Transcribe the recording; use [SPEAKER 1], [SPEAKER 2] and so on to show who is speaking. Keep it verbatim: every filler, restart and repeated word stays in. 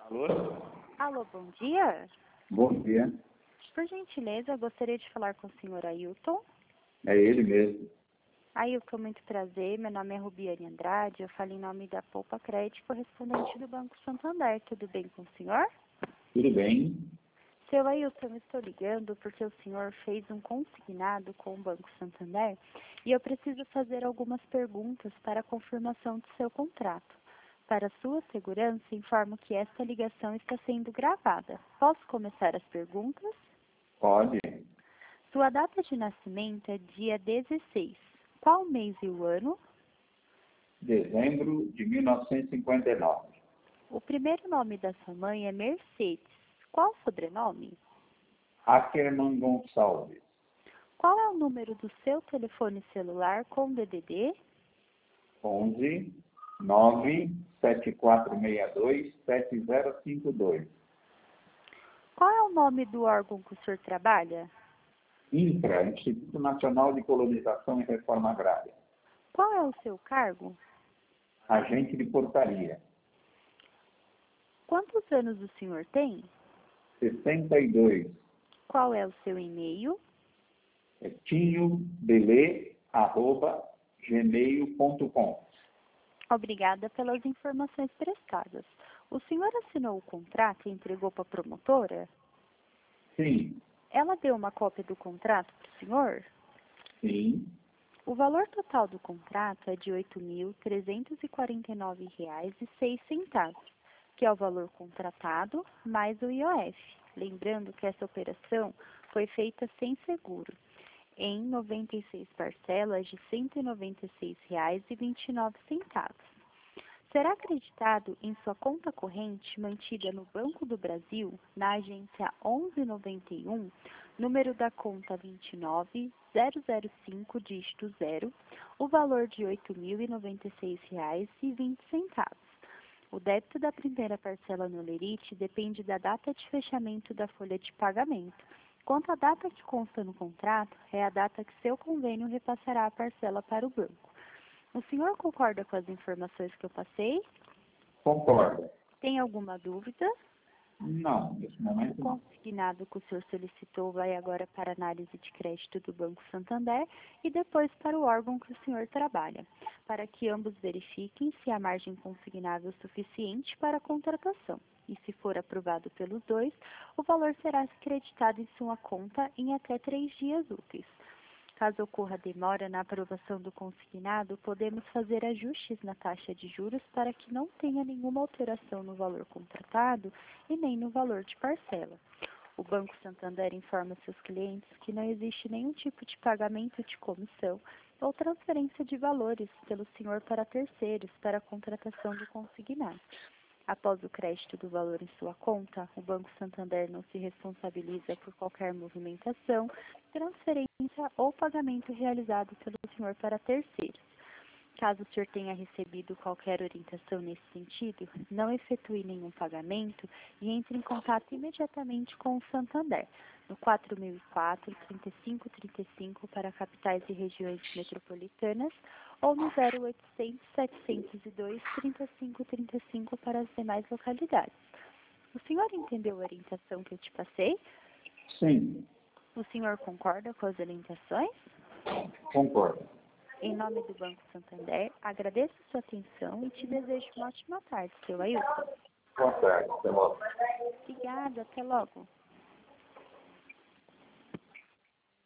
[SPEAKER 1] Alô?
[SPEAKER 2] Alô, bom dia.
[SPEAKER 1] Bom dia.
[SPEAKER 2] Por gentileza, eu gostaria de falar com o senhor Ailton.
[SPEAKER 1] É ele mesmo.
[SPEAKER 2] Ailton, muito prazer. Meu nome é Rubiane Andrade. Eu falo em nome da Poupa Crédito, correspondente do Banco Santander. Tudo bem com o senhor?
[SPEAKER 1] Tudo bem?
[SPEAKER 2] Seu Ailton, eu estou ligando porque o senhor fez um consignado com o Banco Santander e eu preciso fazer algumas perguntas para a confirmação do seu contrato. Para sua segurança, informo que esta ligação está sendo gravada. Posso começar as perguntas?
[SPEAKER 1] Pode.
[SPEAKER 2] Sua data de nascimento é dia dezesseis. Qual mês e o ano?
[SPEAKER 1] Dezembro de mil novecentos e cinquenta e nove.
[SPEAKER 2] O primeiro nome da sua mãe é Mercedes. Qual o sobrenome?
[SPEAKER 1] Ackerman Gonçalves.
[SPEAKER 2] Qual é o número do seu telefone celular com D D D?
[SPEAKER 1] onze nove sete quatro seis dois sete zero cinco dois.
[SPEAKER 2] Qual é o nome do órgão que o senhor trabalha?
[SPEAKER 1] INCRA, Instituto Nacional de Colonização e Reforma Agrária.
[SPEAKER 2] Qual é o seu cargo?
[SPEAKER 1] Agente de portaria.
[SPEAKER 2] Quantos anos o senhor tem?
[SPEAKER 1] sessenta e dois.
[SPEAKER 2] Qual é o seu e-mail?
[SPEAKER 1] É tinho belê arroba gmail ponto com.
[SPEAKER 2] Obrigada pelas informações prestadas. O senhor assinou o contrato e entregou para a promotora?
[SPEAKER 1] Sim.
[SPEAKER 2] Ela deu uma cópia do contrato para o senhor?
[SPEAKER 1] Sim.
[SPEAKER 2] O valor total do contrato é de oito mil trezentos e quarenta e nove reais e seis centavos, que é o valor contratado mais o I O F. Lembrando que essa operação foi feita sem seguro, em noventa e seis parcelas de cento e noventa e seis reais e vinte e nove centavos. Será acreditado em sua conta corrente mantida no Banco do Brasil, na agência onze noventa e um, número da conta vinte e nove zero zero cinco, dígito zero, o valor de oito mil e noventa e seis reais e vinte centavos. O débito da primeira parcela no Lerite depende da data de fechamento da folha de pagamento. Quanto à data que consta no contrato, é a data que seu convênio repassará a parcela para o banco. O senhor concorda com as informações que eu passei?
[SPEAKER 1] Concordo.
[SPEAKER 2] Tem alguma dúvida?
[SPEAKER 1] Não, nesse momento
[SPEAKER 2] O
[SPEAKER 1] não.
[SPEAKER 2] consignado que o senhor solicitou vai agora para análise de crédito do Banco Santander e depois para o órgão que o senhor trabalha, para que ambos verifiquem se há margem consignável suficiente para a contratação. E se for aprovado pelos dois, o valor será creditado em sua conta em até três dias úteis. Caso ocorra demora na aprovação do consignado, podemos fazer ajustes na taxa de juros para que não tenha nenhuma alteração no valor contratado e nem no valor de parcela. O Banco Santander informa seus clientes que não existe nenhum tipo de pagamento de comissão ou transferência de valores pelo senhor para terceiros para a contratação do consignado. Após o crédito do valor em sua conta, o Banco Santander não se responsabiliza por qualquer movimentação, transferência ou pagamento realizado pelo senhor para terceiros. Caso o senhor tenha recebido qualquer orientação nesse sentido, não efetue nenhum pagamento e entre em contato imediatamente com o Santander, no quatro mil e quatro, trinta e cinco trinta e cinco para capitais e regiões metropolitanas ou no zero oitocentos, setecentos e dois, trinta e cinco trinta e cinco para as demais localidades. O senhor entendeu a orientação que eu te passei?
[SPEAKER 1] Sim,
[SPEAKER 2] O senhor concorda com as orientações?
[SPEAKER 1] concordo.
[SPEAKER 2] Em nome do Banco Santander, agradeço a sua atenção e te desejo uma ótima tarde, seu Ailton.
[SPEAKER 1] Boa tarde, até logo.
[SPEAKER 2] Obrigada, até logo.